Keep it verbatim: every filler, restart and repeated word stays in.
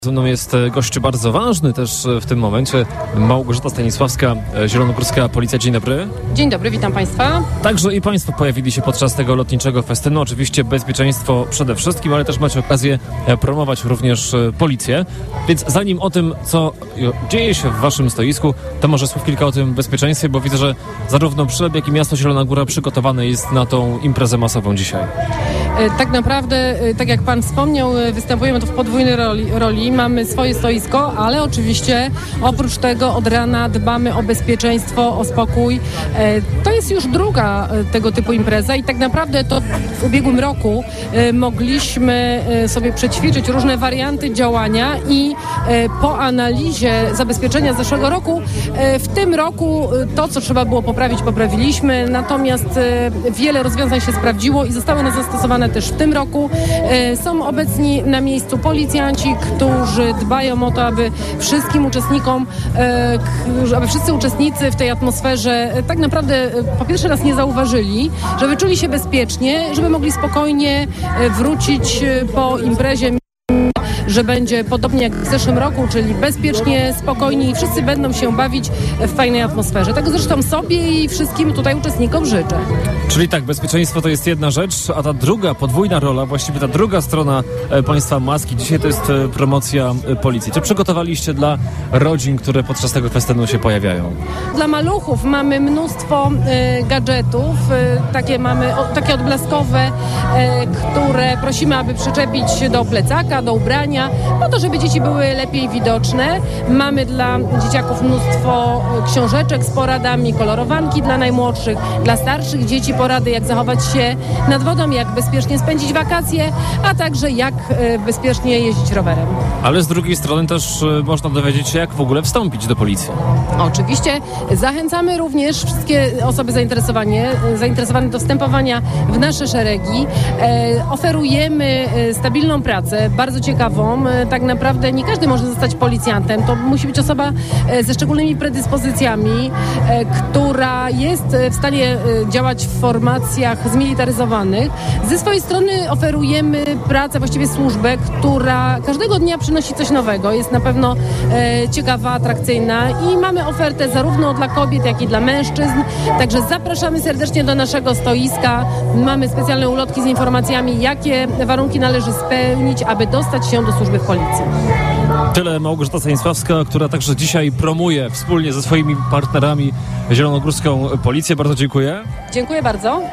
Ze mną jest gość bardzo ważny też w tym momencie, Małgorzata Stanisławska, Zielonogórska Policja. Dzień dobry. Dzień dobry, witam Państwa. Także i Państwo pojawili się podczas tego lotniczego festynu. Oczywiście bezpieczeństwo przede wszystkim, ale też macie okazję promować również policję. Więc zanim o tym, co dzieje się w Waszym stoisku, to może słów kilka o tym bezpieczeństwie, bo widzę, że zarówno Przylep, jak i miasto Zielona Góra przygotowane jest na tą imprezę masową dzisiaj. Tak naprawdę, tak jak Pan wspomniał, występujemy tu w podwójnej roli, roli. Mamy swoje stoisko, ale oczywiście oprócz tego od rana dbamy o bezpieczeństwo, o spokój. To jest już druga tego typu impreza i tak naprawdę to w ubiegłym roku mogliśmy sobie przećwiczyć różne warianty działania i po analizie zabezpieczenia z zeszłego roku, w tym roku to, co trzeba było poprawić, poprawiliśmy, natomiast wiele rozwiązań się sprawdziło i zostały one zastosowane też w tym roku. Są obecni na miejscu policjanci, którzy dbają o to, aby wszystkim uczestnikom, aby wszyscy uczestnicy w tej atmosferze tak naprawdę po pierwsze nas nie zauważyli, żeby czuli się bezpiecznie, żeby mogli spokojnie wrócić po imprezie, że będzie podobnie jak w zeszłym roku, czyli bezpiecznie, spokojnie i wszyscy będą się bawić w fajnej atmosferze. Tego zresztą sobie i wszystkim tutaj uczestnikom życzę. Czyli tak, bezpieczeństwo to jest jedna rzecz, a ta druga, podwójna rola, właściwie ta druga strona Państwa maski, dzisiaj to jest promocja policji. Co przygotowaliście dla rodzin, które podczas tego festynu się pojawiają? Dla maluchów mamy mnóstwo y, gadżetów, y, takie mamy o, takie odblaskowe, y, które prosimy, aby przyczepić się do plecaka, do ubrania, po to, żeby dzieci były lepiej widoczne. Mamy dla dzieciaków mnóstwo książeczek z poradami, kolorowanki dla najmłodszych, dla starszych dzieci porady, jak zachować się nad wodą, jak bezpiecznie spędzić wakacje, a także jak y, bezpiecznie jeździć rowerem. Ale z drugiej strony też y, można dowiedzieć się, jak w ogóle wstąpić do policji. Oczywiście zachęcamy również wszystkie osoby zainteresowane, zainteresowane do wstępowania w nasze szeregi. E, oferujemy stabilną pracę, bardzo ciekawą. E, tak naprawdę nie każdy może zostać policjantem. To musi być osoba e, ze szczególnymi predyspozycjami, e, która jest w stanie e, działać w formacjach zmilitaryzowanych. Ze swojej strony oferujemy pracę, właściwie służbę, która każdego dnia przynosi coś nowego. Jest na pewno e, ciekawa, atrakcyjna i mamy ofertę zarówno dla kobiet, jak i dla mężczyzn. Także zapraszamy serdecznie do naszego stoiska. Mamy specjalne ulotki z informacjami, jakie warunki należy spełnić, aby dostać się do służby w policji. Tyle Małgorzata Stanisławska, która także dzisiaj promuje wspólnie ze swoimi partnerami Zielonogórską Policję. Bardzo dziękuję. Dziękuję bardzo.